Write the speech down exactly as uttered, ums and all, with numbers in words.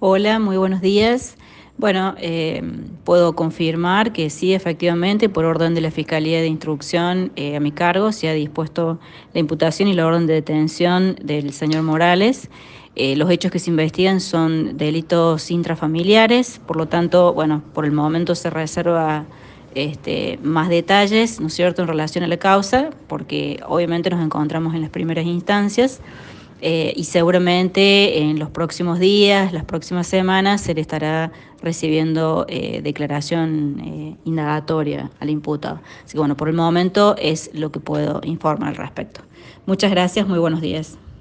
Hola, muy buenos días. Bueno, eh, puedo confirmar que sí, efectivamente, por orden de la Fiscalía de Instrucción eh, a mi cargo, se ha dispuesto la imputación y la orden de detención del señor Morales. Eh, los hechos que se investigan son delitos intrafamiliares, por lo tanto, bueno, por el momento se reserva este, más detalles, ¿no es cierto?, en relación a la causa, porque obviamente nos encontramos en las primeras instancias. Eh, y seguramente en los próximos días, las próximas semanas, se le estará recibiendo eh, declaración eh, indagatoria al imputado. Así que bueno, por el momento es lo que puedo informar al respecto. Muchas gracias, muy buenos días.